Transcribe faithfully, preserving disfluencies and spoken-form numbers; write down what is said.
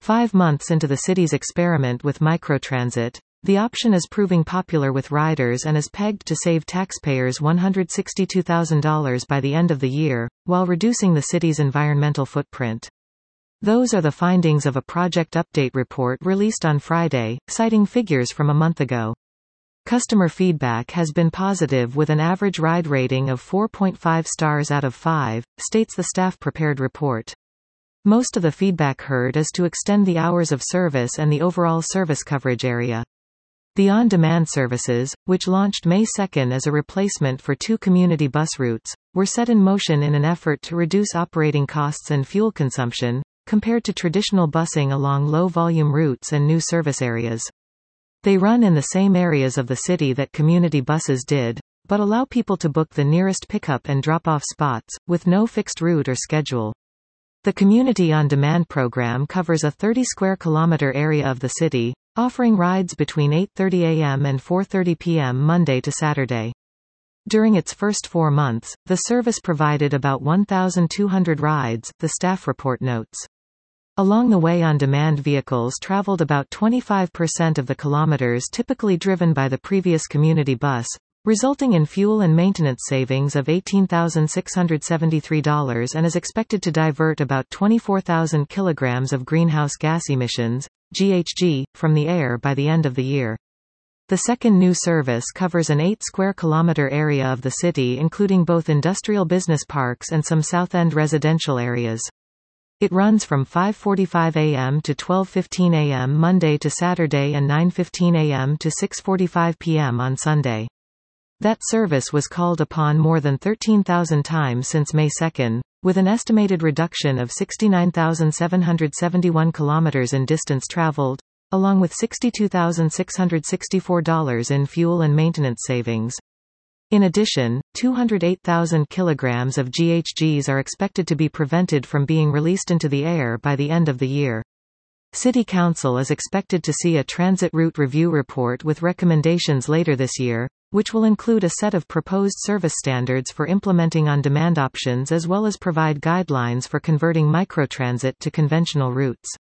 Five months into the city's experiment with microtransit, the option is proving popular with riders and is pegged to save taxpayers one hundred sixty-two thousand dollars by the end of the year, while reducing the city's environmental footprint. Those are the findings of a project update report released on Friday, citing figures from a month ago. Customer feedback has been positive with an average ride rating of four point five stars out of five, states the staff-prepared report. Most of the feedback heard is to extend the hours of service and the overall service coverage area. The on-demand services, which launched May second as a replacement for two community bus routes, were set in motion in an effort to reduce operating costs and fuel consumption, compared to traditional busing along low-volume routes and new service areas. They run in the same areas of the city that community buses did, but allow people to book the nearest pickup and drop-off spots, with no fixed route or schedule. The Community on-Demand program covers a thirty square kilometer area of the city, offering rides between eight thirty a m and four thirty p m Monday to Saturday. During its first four months, the service provided about one thousand two hundred rides, the staff report notes. Along the way, on-demand vehicles traveled about twenty-five percent of the kilometers typically driven by the previous community bus, resulting in fuel and maintenance savings of eighteen thousand six hundred seventy-three dollars and is expected to divert about twenty-four thousand kilograms of greenhouse gas emissions, G H G, from the air by the end of the year. The second new service covers an eight square kilometer area of the city, including both industrial business parks and some South End residential areas. It runs from five forty-five a m to twelve fifteen a m Monday to Saturday and nine fifteen a m to six forty-five p m on Sunday. That service was called upon more than thirteen thousand times since May second, with an estimated reduction of sixty-nine thousand seven hundred seventy-one kilometers in distance traveled, along with sixty-two thousand six hundred sixty-four dollars in fuel and maintenance savings. In addition, two hundred eight thousand kilograms of G H Gs are expected to be prevented from being released into the air by the end of the year. City Council is expected to see a transit route review report with recommendations later this year, which will include a set of proposed service standards for implementing on-demand options as well as provide guidelines for converting microtransit to conventional routes.